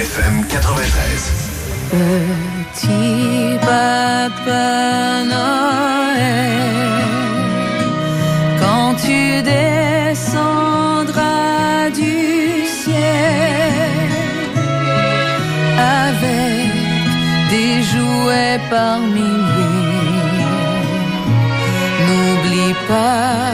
FM 93. Petit Papa Noël, quand tu descendras du ciel avec des jouets par milliers, n'oublie pas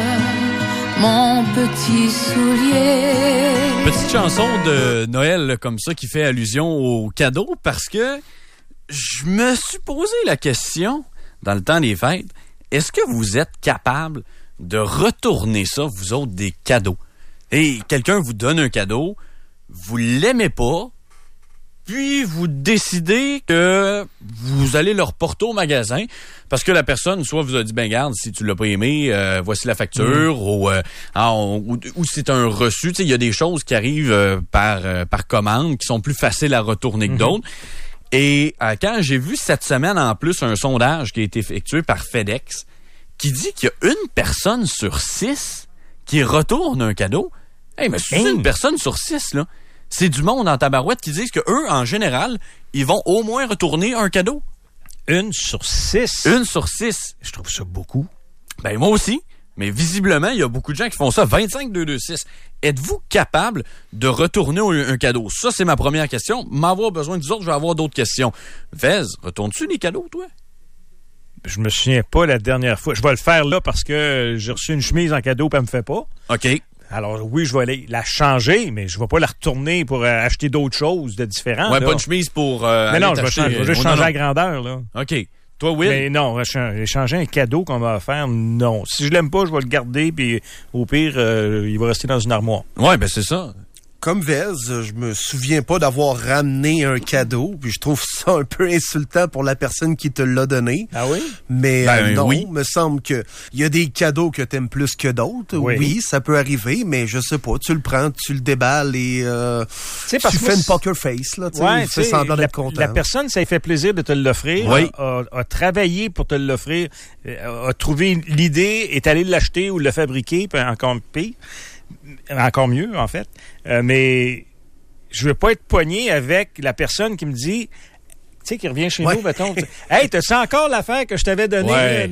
mon petit soulier. Petite chanson de Noël là, comme ça qui fait allusion au cadeau parce que je me suis posé la question dans le temps des fêtes, est-ce que vous êtes capable de retourner ça, vous autres, des cadeaux? Et quelqu'un vous donne un cadeau, vous l'aimez pas, puis vous décidez que vous allez le reporter au magasin parce que la personne, soit vous a dit, ben garde, si tu l'as pas aimé, voici la facture, ou c'est un reçu. Tu sais, il y a des choses qui arrivent par commande qui sont plus faciles à retourner que d'autres. Et quand j'ai vu cette semaine en plus un sondage qui a été effectué par FedEx qui dit qu'il y a une personne sur 6 qui retourne un cadeau. Hey, mais c'est une personne sur 6, là. C'est du monde en tabarouette qui disent que eux, en général, ils vont au moins retourner un cadeau. 1 sur 6? 1 sur 6. Je trouve ça beaucoup. Ben, moi aussi. Mais visiblement, il y a beaucoup de gens qui font ça. 25-226. Êtes-vous capable de retourner un cadeau? Ça, c'est ma première question. M'avoir besoin des autres, je vais avoir d'autres questions. Vez, retournes-tu des cadeaux, toi? Je me souviens pas la dernière fois. Je vais le faire là parce que j'ai reçu une chemise en cadeau et elle me fait pas. OK. Alors oui, je vais aller la changer, mais je vais pas la retourner pour acheter d'autres choses de différentes. Ouais, là. pas de chemise pour... mais non, je vais juste changer la grandeur, là. OK. Toi, Will? Mais non, j'ai changé un cadeau qu'on m'a offert, non. Si je l'aime pas, je vais le garder, puis au pire, il va rester dans une armoire. Ouais, ben c'est ça. Comme Vez, je me souviens pas d'avoir ramené un cadeau, puis je trouve ça un peu insultant pour la personne qui te l'a donné. Ah oui? Mais non, oui. me semble que il y a des cadeaux que t'aimes plus que d'autres. Oui, ça peut arriver, mais je sais pas, tu le prends, tu le déballes et tu fais une poker face, là, tu fais semblant d'être content. La personne, ça lui fait plaisir de te l'offrir, oui. a travaillé pour te l'offrir, a trouvé l'idée, est allé l'acheter ou le fabriquer, puis encore pire. Encore mieux, en fait. Mais je veux pas être pogné avec la personne qui me dit, tu sais, qui revient chez nous, mettons. Hey, t'as-tu encore l'affaire que je t'avais donnée? Ouais.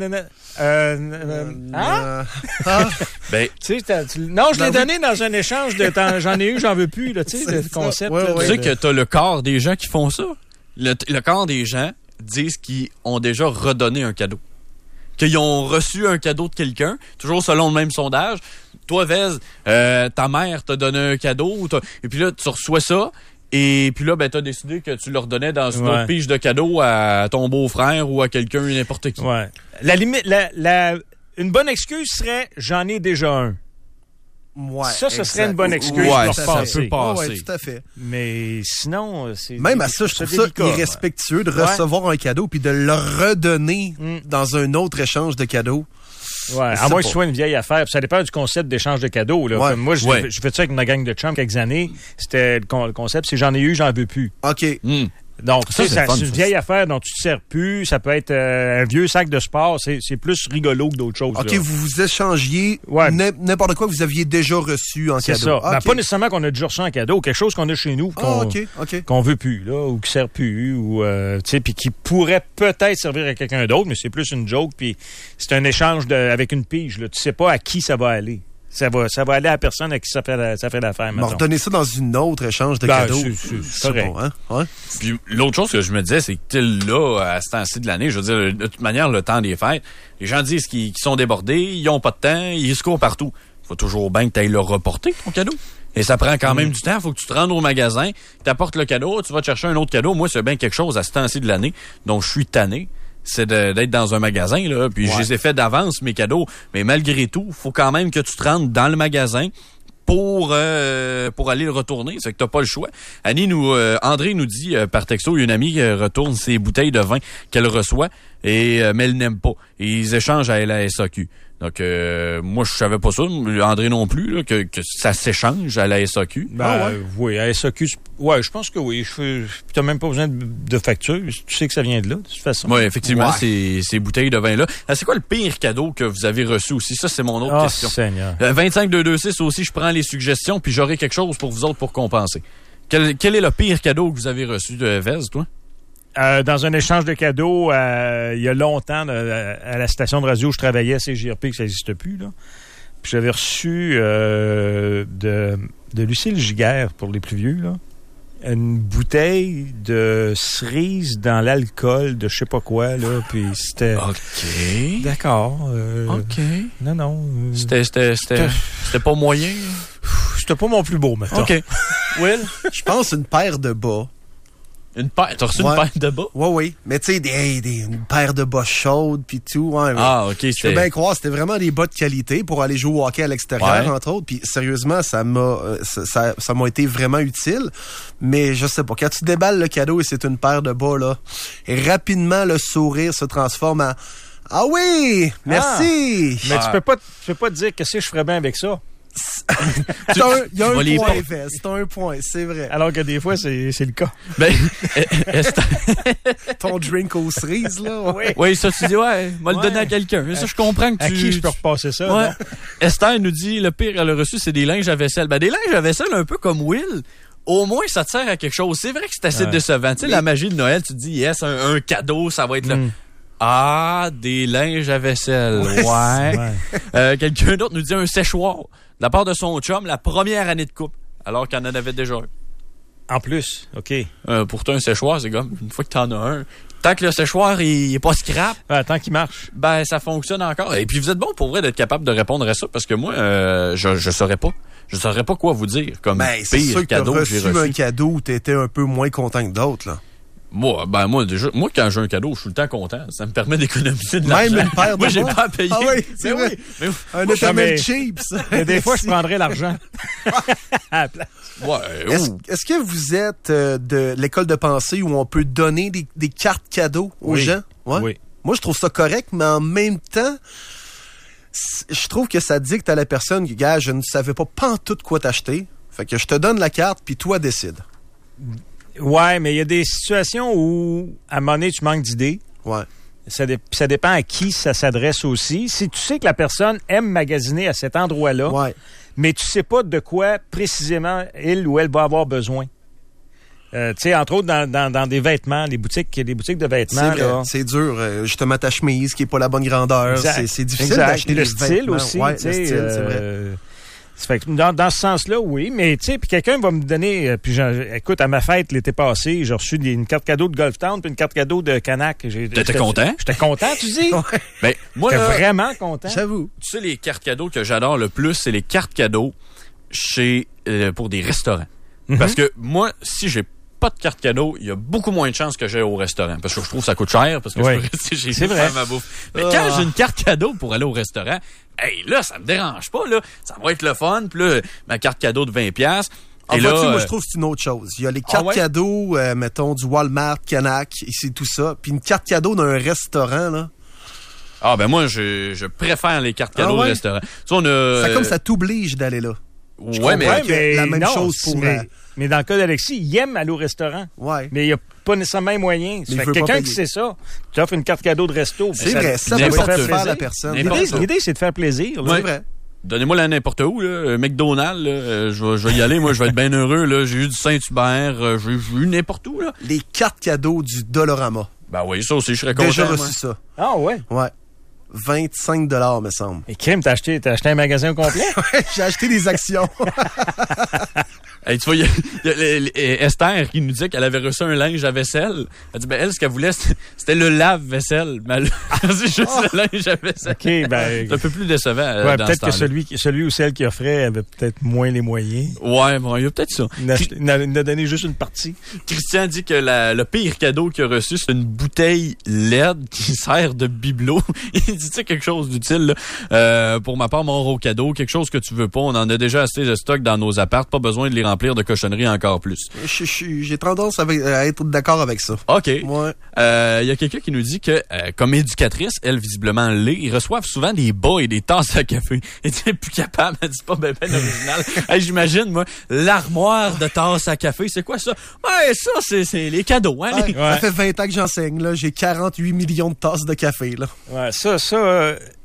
Ben, non, je l'ai donné dans un échange de temps. J'en ai eu, j'en veux plus, là, tu sais, le concept. Tu sais que t'as le quart des gens qui font ça. Le quart des gens disent qu'ils ont déjà redonné un cadeau. Qu'ils ont reçu un cadeau de quelqu'un, toujours selon le même sondage. Toi, Vez, ta mère t'a donné un cadeau, et puis là, tu reçois ça, et puis là, ben, t'as décidé que tu leur donnais dans une autre pige de cadeau à ton beau-frère ou à quelqu'un, n'importe qui. Ouais. La limite, une bonne excuse serait « j'en ai déjà un ». Ouais, ça serait une bonne excuse pour repasser. Oui, tout à fait. Mais sinon, c'est... Même à ça, je trouve ça irrespectueux de recevoir un cadeau puis de le redonner dans un autre échange de cadeaux. Ouais, à moins que ce soit une vieille affaire. Puis ça dépend du concept d'échange de cadeaux. Là. Comme moi, je fais ça avec ma gang de chums quelques années. C'était le concept, c'est j'en ai eu, j'en veux plus. OK. Donc, c'est une vieille affaire dont tu te sers plus. Ça peut être un vieux sac de sport. C'est plus rigolo que d'autres choses. OK, là. vous vous échangez n'importe quoi que vous aviez déjà reçu en cadeau. C'est ça. Okay. Ben, pas nécessairement qu'on a déjà reçu en cadeau. Quelque chose qu'on a chez nous qu'on veut plus, là, ou qui sert plus, ou puis qui pourrait peut-être servir à quelqu'un d'autre, mais c'est plus une joke. Puis c'est un échange avec une pige. Là. Tu sais pas à qui ça va aller. Ça va aller à la personne à qui ça fait l'affaire. Mais redonner ça dans une autre échange de cadeaux. C'est correct. Bon, hein? Ouais. Puis l'autre chose que je me disais, c'est que là, à ce temps-ci de l'année, je veux dire, de toute manière, le temps des fêtes, les gens disent qu'ils sont débordés, ils ont pas de temps, ils se courent partout. Faut toujours bien que tu ailles le reporter, ton cadeau. Et ça prend quand même du temps. Faut que tu te rendes au magasin, t'apportes le cadeau, tu vas te chercher un autre cadeau. Moi, c'est bien quelque chose à ce temps-ci de l'année. Donc, je suis tanné. C'est d'être dans un magasin, là, puis je les ai fait d'avance, mes cadeaux. Mais malgré tout, faut quand même que tu te rendes dans le magasin pour aller le retourner. C'est que t'as pas le choix. André nous dit par texto, il y a une amie qui retourne ses bouteilles de vin qu'elle reçoit, mais elle n'aime pas. Et ils échangent à la SAQ. Donc, moi, je savais pas ça. André non plus, là, que ça s'échange à la SAQ. Oui, à la SAQ, je pense que oui. T'as même pas besoin de facture. Tu sais que ça vient de là, de toute façon. Oui, effectivement, ces bouteilles de vin-là. C'est quoi le pire cadeau que vous avez reçu aussi? Ça, c'est mon autre question. Seigneur. 25-226 aussi, je prends les suggestions, puis j'aurai quelque chose pour vous autres pour compenser. Quel est le pire cadeau que vous avez reçu de Vez, toi? Dans un échange de cadeaux, il y a longtemps, à la station de radio où je travaillais, CJRP, que ça n'existe plus, là. Puis j'avais reçu de Lucille Giguère, pour les plus vieux, là, une bouteille de cerise dans l'alcool de je sais pas quoi, là, puis c'était... OK. D'accord. OK. Non. C'était pas moyen? C'était pas mon plus beau, maintenant. OK. Will? Je pense une paire de bas. Une paire? T'as reçu une paire de bas? Oui. Mais tu sais, une paire de bas chaudes puis tout. Ouais, OK. Je peux bien croire, c'était vraiment des bas de qualité pour aller jouer au hockey à l'extérieur, entre autres. Puis sérieusement, ça m'a été vraiment utile. Mais je sais pas, quand tu déballes le cadeau et c'est une paire de bas, là, et rapidement, le sourire se transforme en « Ah oui! Merci! » Mais tu peux pas te dire que si je ferais bien avec ça. Il y a un point, Vez. C'est un point, c'est vrai. Alors que des fois, c'est le cas. Ben, ton drink aux cerises, là. Oui, ça, tu dis, m'a le donner à quelqu'un. Ça, je comprends que tu... À qui je peux repasser ça? Ouais. Esther nous dit, le pire qu'elle a reçu, c'est des linges à vaisselle. Ben, des linges à vaisselle un peu comme Will. Au moins, ça te sert à quelque chose. C'est vrai que c'est assez décevant. Tu sais, la magie de Noël, tu te dis, yes, un cadeau, ça va être là. Ah, des linges à vaisselle. Ouais. Quelqu'un d'autre nous dit un séchoir. De la part de son chum, la première année de couple, alors qu'il en avait déjà un. En plus, OK. Pourtant, un séchoir, c'est comme une fois que t'en as un. Tant que le séchoir, il est pas scrap. Tant qu'il marche. Ben, ça fonctionne encore. Et puis, vous êtes bon pour vrai d'être capable de répondre à ça, parce que moi, je saurais pas. Je saurais pas quoi vous dire comme pire cadeau que j'ai reçu. C'est sûr que t'as reçu un cadeau où t'étais un peu moins content que d'autres, là. Moi, quand j'ai un cadeau, je suis tout le temps content. Ça me permet d'économiser de l'argent. Même une paire de moi, j'ai pas à payer. Ah oui, c'est vrai. Mais un éternel cheap, ça. Mais des fois, je prendrais l'argent à la place. Est-ce que vous êtes de l'école de pensée où on peut donner des cartes cadeaux aux gens? Ouais? Oui. Moi, je trouve ça correct, mais en même temps, je trouve que ça dicte à la personne, gars, je ne savais pas pantoute quoi t'acheter. Fait que je te donne la carte, puis toi, décide. Ouais, mais il y a des situations où, à un moment donné, tu manques d'idées. Ouais. Ça dépend à qui ça s'adresse aussi. Si tu sais que la personne aime magasiner à cet endroit-là, mais tu sais pas de quoi précisément il ou elle va avoir besoin. Tu sais, entre autres, dans des vêtements, les boutiques de vêtements. C'est vrai, c'est dur. Justement, ta chemise qui est pas la bonne grandeur. C'est difficile d'acheter le style vêtements. Aussi. Ouais, le style, c'est vrai. Ça fait que dans ce sens-là, oui, mais tu sais, puis quelqu'un va me donner, écoute, à ma fête l'été passé, j'ai reçu une carte cadeau de Golf Town puis une carte cadeau de Canac. T'étais content? J'étais content, tu dis? Ben, moi, j'étais vraiment content. J'avoue. Tu sais, les cartes cadeaux que j'adore le plus, c'est les cartes cadeaux pour des restaurants. Parce que moi, si j'ai pas de carte cadeau, il y a beaucoup moins de chances que j'aille au restaurant. Parce que je trouve que ça coûte cher, parce que je peux rester chez nous faire ma bouffe. Mais quand j'ai une carte cadeau pour aller au restaurant, là, ça me dérange pas, là. Ça va être le fun. Puis là, ma carte cadeau de 20$. En fait, moi, je trouve que c'est une autre chose. Il y a les cartes cadeaux, mettons, du Walmart, Canac, et c'est tout ça. Puis une carte cadeau d'un restaurant, là. Ah, ben moi, je préfère les cartes cadeaux de restaurant. C'est comme ça t'oblige d'aller là. Mais la même chose pour... Mais dans le cas d'Alexis, il aime aller au restaurant. Ouais. Mais il n'y a pas nécessairement les moyens. Fait quelqu'un qui sait ça, tu offres une carte cadeau de resto. C'est vrai, ça peut satisfaire la personne. L'idée, c'est de faire plaisir. C'est vrai. Donnez-moi la n'importe où, là. McDonald's, là, je vais y aller, moi, je vais être bien heureux, là. J'ai eu du Saint-Hubert, j'ai eu n'importe où, là. Les cartes cadeaux du Dollarama. Ben oui, ça aussi, je serais content. Déjà reçu ça. Ah ouais? Ouais. 25$, me semble. Et Crime, t'as acheté un magasin au complet? Ouais, j'ai acheté des actions. Hey, tu vois, il y a Esther qui nous disait qu'elle avait reçu un linge à vaisselle. Elle dit, elle, ce qu'elle voulait, c'était le lave-vaisselle. Mais c'est juste le linge à vaisselle. OK, c'est un peu plus décevant. Ouais, peut-être que celui ou celle qui offrait avait peut-être moins les moyens. Ouais, bon, il y a peut-être ça. Il a donné juste une partie. Christian dit que le pire cadeau qu'il a reçu, c'est une bouteille LED qui sert de bibelot. Il dit, tu sais, quelque chose d'utile, là. Pour ma part, mon gros cadeau, quelque chose que tu veux pas. On en a déjà assez de stock dans nos apparts. Pas besoin de les remplir de cochonneries encore plus. J'ai tendance à être d'accord avec ça. OK. Ouais. Y a quelqu'un qui nous dit que, comme éducatrice, elle, visiblement, l'est, ils reçoivent souvent des bas et des tasses à café. Elle est plus capable. Elle dit pas ben original. Hey, j'imagine, moi, l'armoire de tasses à café, c'est quoi ça? Ouais, ça, c'est les cadeaux, hein? Ça fait 20 ans que j'enseigne, là. J'ai 48 millions de tasses de café, là. Ouais, ça,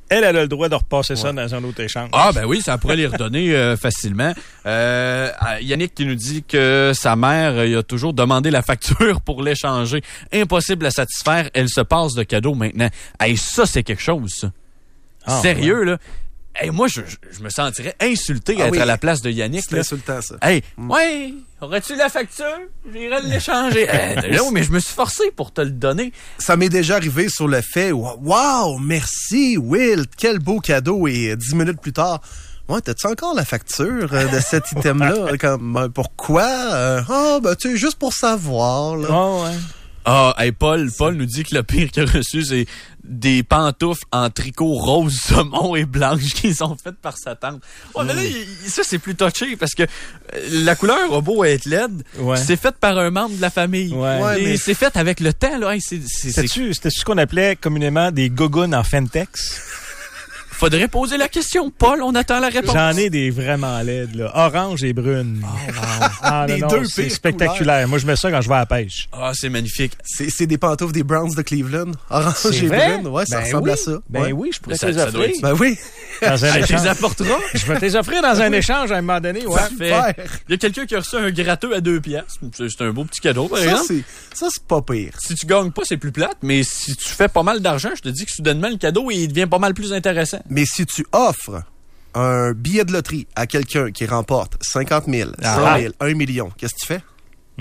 elle a le droit de repasser ça dans un autre échange. Ah, ben oui, ça pourrait les redonner facilement. Yannick qui nous dit que sa mère il a toujours demandé la facture pour l'échanger. Impossible à satisfaire, elle se passe de cadeaux maintenant. Hey, ça, c'est quelque chose, ça. Sérieux, là. Hey, moi, je me sentirais insulté à être à la place de Yannick. C'est insultant, ça. Hey, ouais, aurais-tu la facture? J'irais l'échanger. Non, mais je me suis forcé pour te le donner. Ça m'est déjà arrivé sur le fait, wow, merci, Will, quel beau cadeau. Et 10 minutes plus tard, ouais, t'as-tu encore la facture de cet item-là? Comme, pourquoi? Tu sais, juste pour savoir, là. Oh, ouais. Ah, hey, Paul nous dit que le pire qu'il a reçu, c'est des pantoufles en tricot rose, saumon et blanche qui sont faites par sa tante. Oh, mais là, ça, c'est plus touché parce que la couleur a beau être LED, c'est fait par un membre de la famille. Ouais. Et mais c'est fait avec le temps, là. Hey, c'était ce qu'on appelait communément des gogoons en Fentex? Faudrait poser la question, Paul, on attend la réponse. J'en ai des vraiment laides, là. Orange et brune. Oh, wow. Les deux, c'est spectaculaire. Couleurs. Moi, je mets ça quand je vais à la pêche. Ah, c'est magnifique. C'est des pantoufles des Browns de Cleveland. Orange et brune. Ouais, ça ressemble à ça. Ben oui, je pourrais te les offrir. Ben oui. Dans un échange. Tu les apporteras? Je vais te les offrir dans un échange à un moment donné. Ouais. Super. Il y a quelqu'un qui a reçu un gratteux à 2 piastres. C'est un beau petit cadeau, par exemple. Ça, c'est pas pire. Si tu gagnes pas, c'est plus plate, mais si tu fais pas mal d'argent, je te dis que soudainement, le cadeau, il devient pas mal plus intéressant. Mais si tu offres un billet de loterie à quelqu'un qui remporte 50 000, 100 000, 1 million, qu'est-ce que tu fais?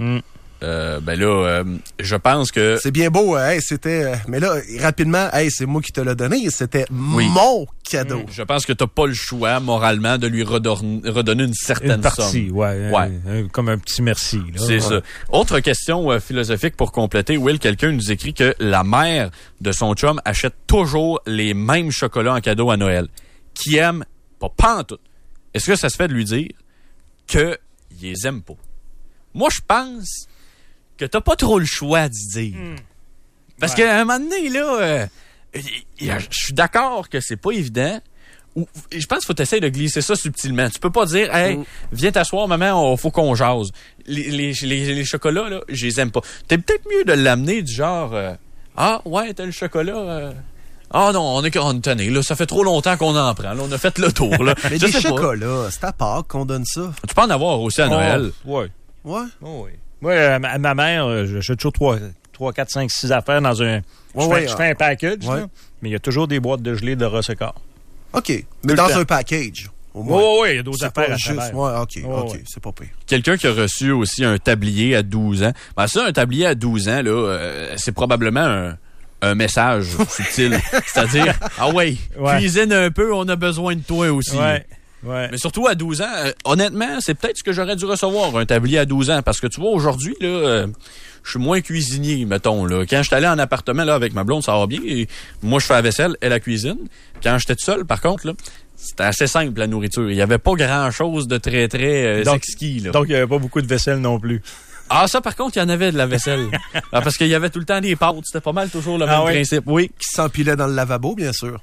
Je pense que... C'est bien beau, c'était... mais là, rapidement, c'est moi qui te l'ai donné, c'était mon cadeau. Je pense que t'as pas le choix, moralement, de lui redonner une certaine partie, somme. Ouais. Comme un petit merci. Là. C'est ça. Autre question philosophique pour compléter. Will, quelqu'un nous écrit que la mère de son chum achète toujours les mêmes chocolats en cadeau à Noël. Qui aime pas pantoute. Est-ce que ça se fait de lui dire qu'il les aime pas? Moi, je pense que t'as pas trop le choix d'y dire. Parce qu'à un moment donné, là, je suis d'accord que c'est pas évident. Je pense qu'il faut essayer de glisser ça subtilement. Tu peux pas dire, hey, viens t'asseoir, maman, faut qu'on jase. Les chocolats, là, je les aime pas. T'es peut-être mieux de l'amener du genre, t'as le chocolat... Ah non, on est tanné, là. Ça fait trop longtemps qu'on en prend. Là, on a fait le tour, là. Mais des chocolats, c'est à Pâques qu'on donne ça. Tu peux en avoir aussi à Noël. Ouais. Ouais? Oh, oui. Moi, ma mère, j'achète toujours 3, 4, 5, 6 affaires dans un... Je fais un package, là, mais il y a toujours des boîtes de gelée de Rossecor. OK. Mais dans un package. Oui, il y a d'autres affaires à travers. OK, c'est pas pire. Quelqu'un qui a reçu aussi un tablier à 12 ans. Ben ça, un tablier à 12 ans, là, c'est probablement un message subtil. C'est-à-dire, cuisine un peu, on a besoin de toi aussi. Ouais. Mais surtout à 12 ans, honnêtement, c'est peut-être ce que j'aurais dû recevoir, un tablier à 12 ans. Parce que tu vois, aujourd'hui, là, je suis moins cuisinier, mettons. Là. Quand je suis allé en appartement là, avec ma blonde, ça va bien. Et moi, je fais la vaisselle, elle la cuisine. Quand j'étais tout seul, par contre, là, c'était assez simple, la nourriture. Il n'y avait pas grand-chose de très, très exquis. Là. Donc, il n'y avait pas beaucoup de vaisselle non plus. Ah, ça, par contre, il y en avait de la vaisselle. Parce qu'il y avait tout le temps des pâtes. C'était pas mal toujours le même principe. Oui. Qui s'empilait dans le lavabo, bien sûr.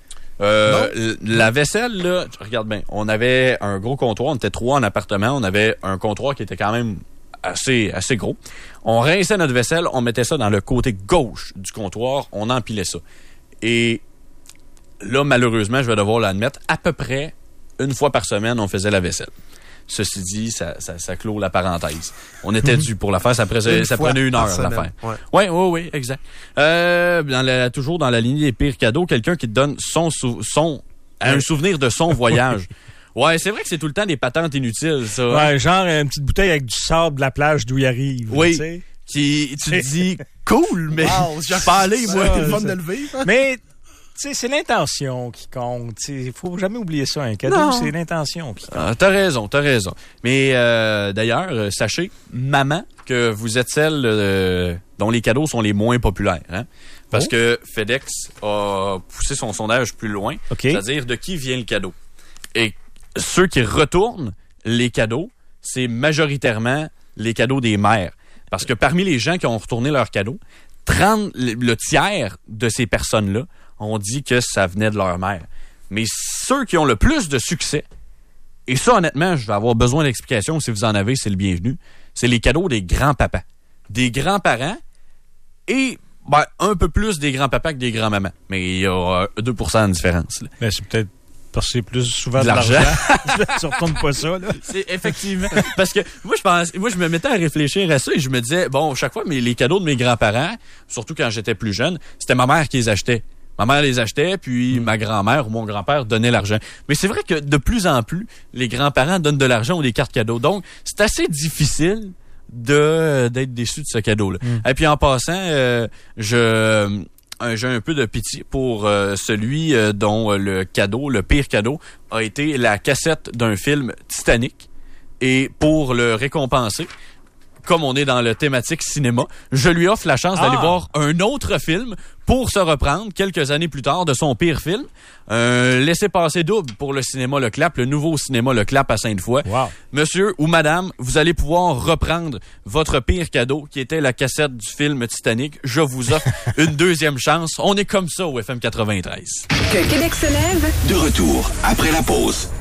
La vaisselle, là, regarde bien, on avait un gros comptoir, on était 3 en appartement, on avait un comptoir qui était quand même assez gros. On rinçait notre vaisselle, on mettait ça dans le côté gauche du comptoir, on empilait ça. Et là, malheureusement, je vais devoir l'admettre, à peu près une fois par semaine, on faisait la vaisselle. Ceci dit, ça clôt la parenthèse. On était dû pour la faire, ça prenait 1 heure la faire. Oui, exact. Toujours dans la lignée des pires cadeaux, quelqu'un qui te donne un souvenir de son voyage. Ouais, c'est vrai que c'est tout le temps des patentes inutiles, ça. Ouais, genre une petite bouteille avec du sable de la plage d'où il arrive. Oui. Tu sais. Tu te dis, cool, mais je suis pas allé, moi. C'est le fun de le vivre. Mais... Tu sais, c'est l'intention qui compte. Il faut jamais oublier ça. Un cadeau, c'est l'intention qui compte. T'as raison. Mais d'ailleurs, sachez, maman, que vous êtes celle dont les cadeaux sont les moins populaires. Hein? Parce que FedEx a poussé son sondage plus loin. C'est-à-dire de qui vient le cadeau. Et ceux qui retournent les cadeaux, c'est majoritairement les cadeaux des mères. Parce que parmi les gens qui ont retourné leurs cadeaux, le tiers de ces personnes-là on dit que ça venait de leur mère. Mais ceux qui ont le plus de succès, et ça, honnêtement, je vais avoir besoin d'explications. Si vous en avez, c'est le bienvenu. C'est les cadeaux des grands-papas. Des grands-parents. Et Ben, un peu plus des grands-papas que des grands-mamans. Mais il y a 2% de différence. Là. Ben, c'est peut-être parce que c'est plus souvent de l'argent. Tu retournes pas ça, là. C'est effectivement. Parce que moi, je me mettais à réfléchir à ça et je me disais, bon, chaque fois, les cadeaux de mes grands-parents, surtout quand j'étais plus jeune, c'était ma mère qui les achetait. Ma mère les achetait, puis ma grand-mère ou mon grand-père donnait l'argent. Mais c'est vrai que de plus en plus, les grands-parents donnent de l'argent ou des cartes cadeaux. Donc, c'est assez difficile d'être déçu de ce cadeau-là. Et puis en passant, j'ai un peu de pitié pour celui dont le pire cadeau a été la cassette d'un film Titanic. Et pour le récompenser, comme on est dans le thématique cinéma, je lui offre la chance d'aller voir un autre film pour se reprendre quelques années plus tard de son pire film. Laissez-passer double pour le cinéma Le Clap, le nouveau cinéma Le Clap à Sainte-Foy. Wow. Monsieur ou madame, vous allez pouvoir reprendre votre pire cadeau qui était la cassette du film Titanic. Je vous offre une deuxième chance. On est comme ça au FM 93. Que Québec se lève. De retour après la pause.